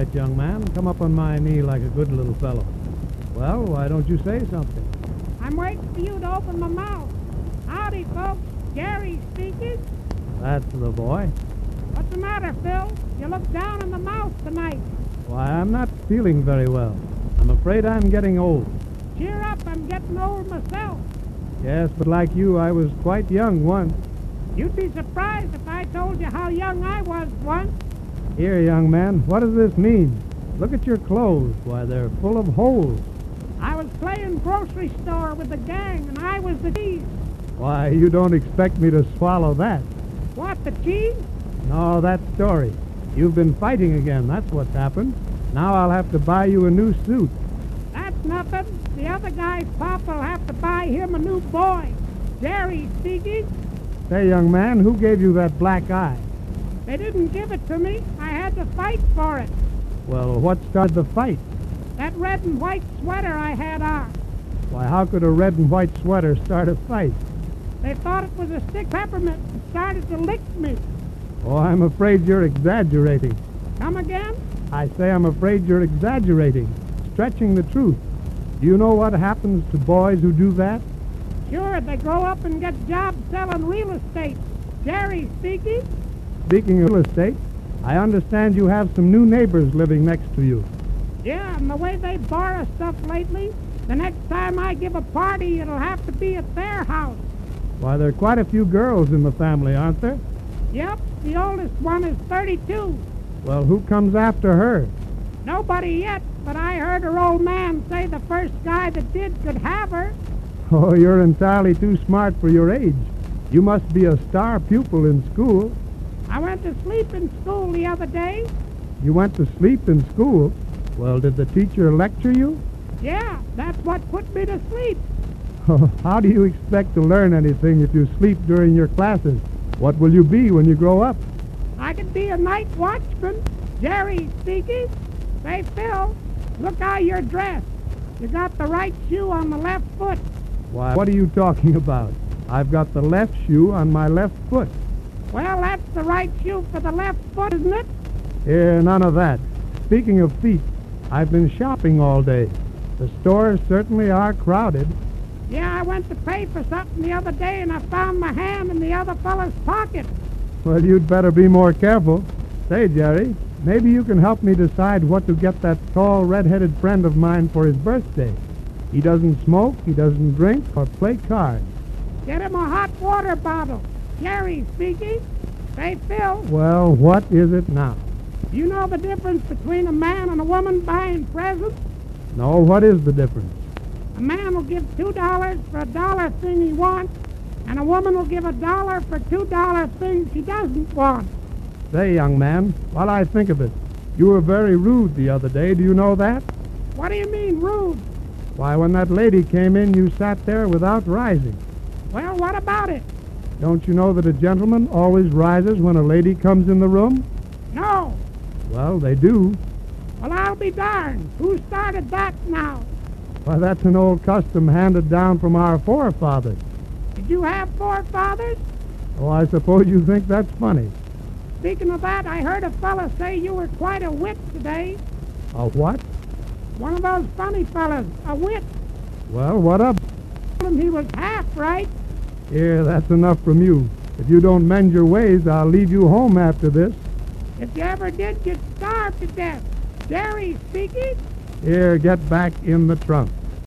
right, young man. Come up on my knee like a good little fellow. Well, why don't you say something? I'm waiting for you to open my mouth. Howdy, folks. Jerry speaking. That's the boy. What's the matter, Phil? You look down in the mouth tonight. Why, I'm not feeling very well. I'm afraid I'm getting old. Cheer up, I'm getting old myself. Yes, but like you, I was quite young once. You'd be surprised if I told you how young I was once. Here, young man, what does this mean? Look at your clothes. Why, they're full of holes. I was playing grocery store with the gang, and I was the cheese. Why, you don't expect me to swallow that. What, the cheese? No, that story. You've been fighting again, that's what's happened. Now I'll have to buy you a new suit. That's nothing. The other guy's papa will have to buy him a new boy. Jerry speaking. Say, young man, who gave you that black eye? They didn't give it to me. I had to fight for it. Well, what started the fight? That red and white sweater I had on. Why, how could a red and white sweater start a fight? They thought it was a stick peppermint and started to lick me. Oh, I'm afraid you're exaggerating. Come again? I say I'm afraid you're exaggerating, stretching the truth. Do you know what happens to boys who do that? Sure, they grow up and get jobs selling real estate. Jerry speaking. Speaking of real estate, I understand you have some new neighbors living next to you. Yeah, and the way they borrow stuff lately, the next time I give a party, it'll have to be at their house. Why, there are quite a few girls in the family, aren't there? Yep, the oldest one is 32. Well, who comes after her? Nobody yet, but I heard her old man say the first guy that did could have her. Oh, you're entirely too smart for your age. You must be a star pupil in school. I went to sleep in school the other day. You went to sleep in school? Well, did the teacher lecture you? Yeah, that's what put me to sleep. How do you expect to learn anything if you sleep during your classes? What will you be when you grow up? I could be a night watchman. Jerry speaking. Say, Phil, look how you're dressed. You got the right shoe on the left foot. Why, what are you talking about? I've got the left shoe on my left foot. Well, that's the right shoe for the left foot, isn't it? Here, none of that. Speaking of feet, I've been shopping all day. The stores certainly are crowded. Yeah, I went to pay for something the other day, and I found my hand in the other fellow's pocket. Well, you'd better be more careful. Say, Jerry, maybe you can help me decide what to get that tall, red-headed friend of mine for his birthday. He doesn't smoke, he doesn't drink, or play cards. Get him a hot water bottle. Jerry speaking. Say, Phil, Well, what is it now? you know the difference between a man and a woman buying presents? No, what is the difference? A man will give $2 for a dollar thing he wants, and a woman will give $1 for $2 things she doesn't want. Say, young man, while I think of it, you were very rude the other day. Do you know that? What do you mean, rude? Why, when that lady came in, you sat there without rising. Well, what about it? Don't you know that a gentleman always rises when a lady comes in the room? No. Well, they do. Well, I'll be darned. Who started that now? Why, that's an old custom handed down from our forefathers. Did you have forefathers? Oh, I suppose you think that's funny. Speaking of that, I heard a fella say you were quite a wit today. A what? One of those funny fellas, a wit. Well, what up? Told him he was half right. Here, that's enough from you. If you don't mend your ways, I'll leave you home after this. If you ever did, you'd starve to death. Jerry speaking. Here, get back in the trunk.